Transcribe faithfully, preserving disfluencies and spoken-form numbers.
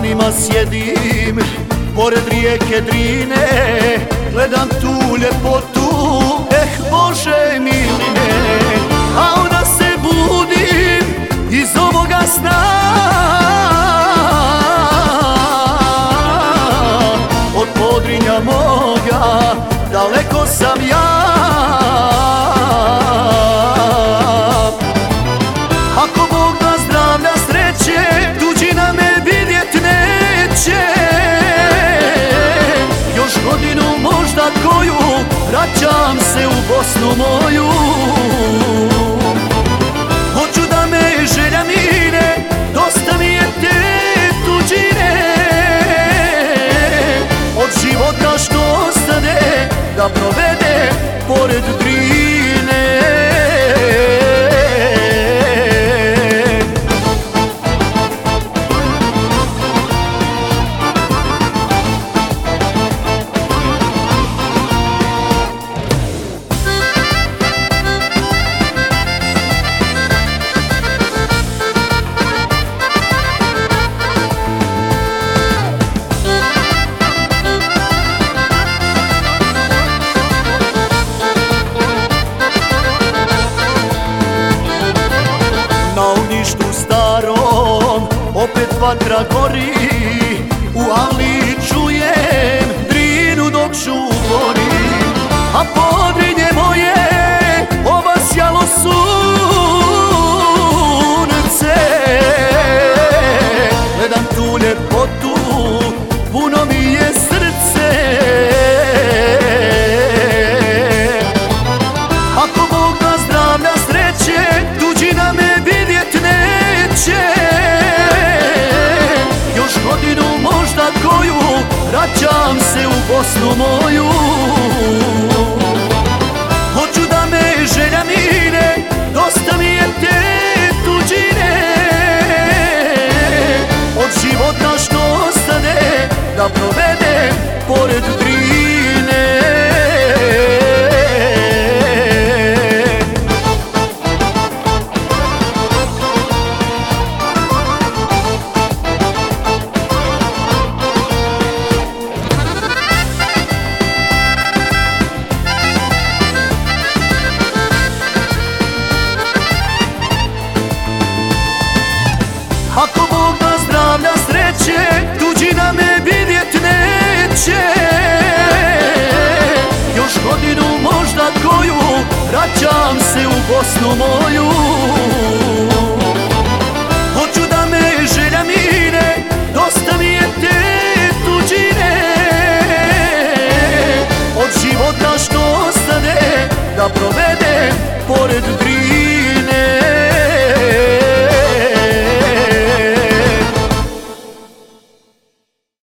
Danima sjedim pored rijeke Drine, gledam tu ljepotu, eh Bože miline. A onda se budim iz ovoga sna, od Podrinja moga daleko sam ja. Ako Bog da zdravlja sreće, tuđina me vidjet neće. Još godinu možda koju, vraćam se u Bosnu moju. Hoću da me želja mine, dosta mi je te tuđine. Od života što ostane, da provede pored Drine. Opet vatra gori, u avli čujem Drinu dok žubori. A Podrinje moje obasjalo sunce, gledam tu ljepotu, puno mi je srce. Ako Bog da zdravlja sreće, tuđina me vidjet neće. Godinu možda koju, vraćam se u Bosnu moju. Hoću da me želja mine, dosta mi je te tuđine. Od života što ostane, da provedem pored Drine. Ako Bog da zdravlja sreće, tuđina me vidjet neće. Još godinu možda koju, vraćam se u Bosnu moju.